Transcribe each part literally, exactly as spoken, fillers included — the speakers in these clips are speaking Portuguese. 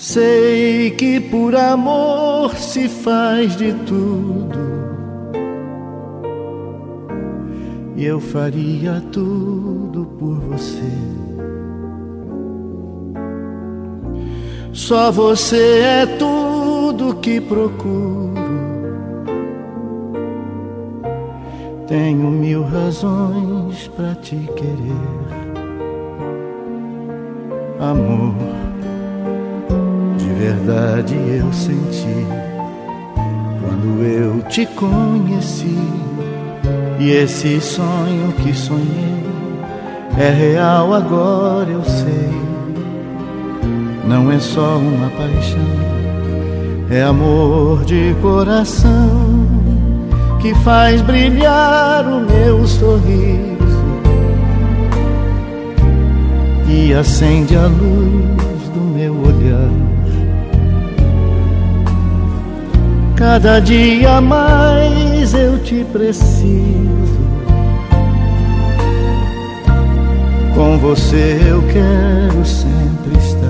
Sei que por amor se faz de tudo, e eu faria tudo por você. Só você é tudo que procuro. Tenho mil razões pra te querer. Amor, de verdade eu senti quando eu te conheci. E esse sonho que sonhei é real, agora eu sei. Não é só uma paixão, é amor de coração que faz brilhar o meu sorriso e acende a luz do meu olhar. Cada dia mais eu te preciso. Com você eu quero sempre estar.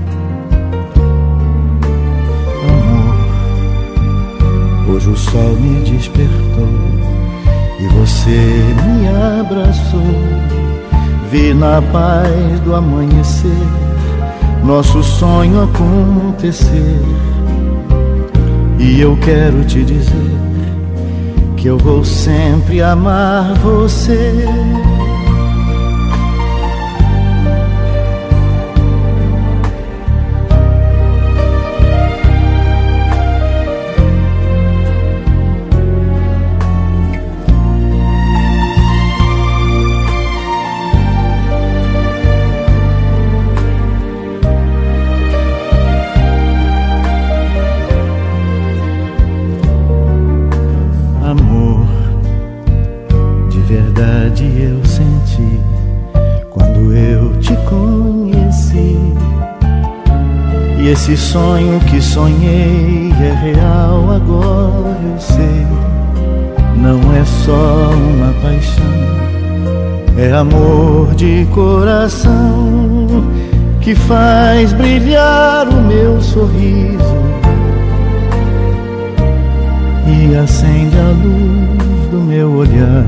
Amor, hoje o sol me despertou e você me abraçou. Vi na paz do amanhecer nosso sonho acontecer. E eu quero te dizer que eu vou sempre amar você. Eu senti quando eu te conheci. E esse sonho que sonhei é real, agora eu sei. Não é só uma paixão, é amor de coração que faz brilhar o meu sorriso e acende a luz do meu olhar.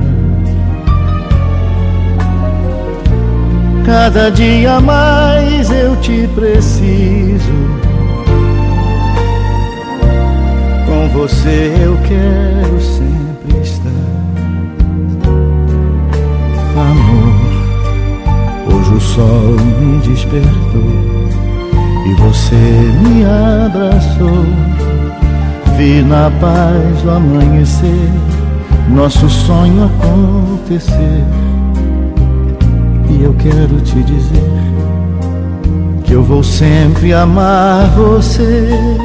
Cada dia mais eu te preciso. Com você eu quero sempre estar. Amor, hoje o sol me despertou e você me abraçou. Vi na paz do amanhecer nosso sonho acontecer. E eu quero te dizer que eu vou sempre amar você.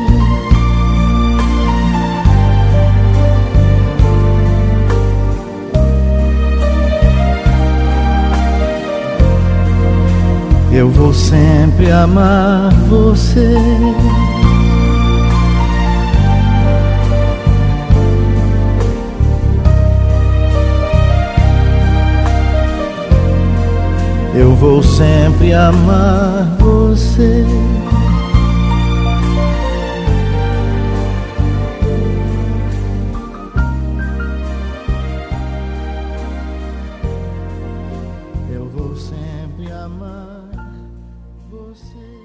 Eu vou sempre amar você. Eu vou sempre amar você. Eu vou sempre amar você.